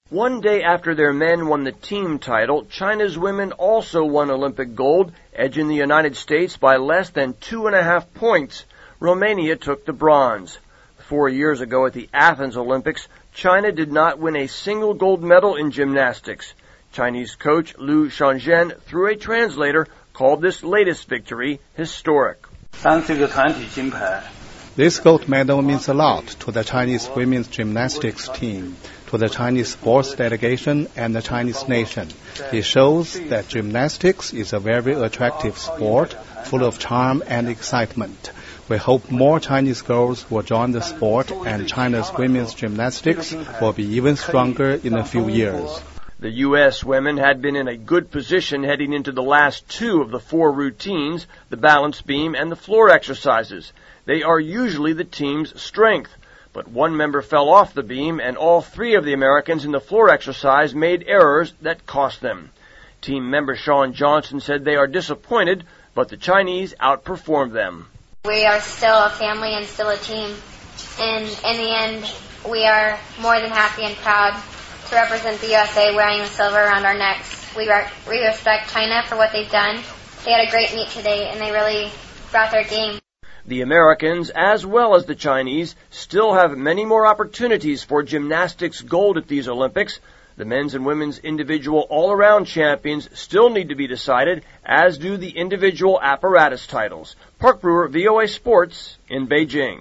One day after their men won the team title, China's women also won Olympic gold, edging the United States by less than 2.5 points. Romania took the bronze. 4 years ago at the Athens Olympics, China did not win a single gold medal in gymnastics. Chinese coach Liu Shangzhen, through a translator, called this latest victory historic. This gold medal means a lot to the Chinese women's gymnastics team, to the Chinese sports delegation and the Chinese nation. It shows that gymnastics is a very attractive sport, full of charm and excitement. We hope more Chinese girls will join the sport and China's women's gymnastics will be even stronger in a few years. The U.S. women had been in a good position heading into the last 2 of the 4 routines, the balance beam and the floor exercises. They are usually the team's strength. But one member fell off the beam, and all 3 of the Americans in the floor exercise made errors that cost them. Team member Sean Johnson said they are disappointed, but the Chinese outperformed them. We are still a family and still a team. And in the end, we are more than happy and proud to represent the USA wearing the silver around our necks. We respect China for what they've done. They had a great meet today, and they really brought their game. The Americans, as well as the Chinese, still have many more opportunities for gymnastics gold at these Olympics. The men's and women's individual all-around champions still need to be decided, as do the individual apparatus titles. Park Brewer, VOA Sports, in Beijing.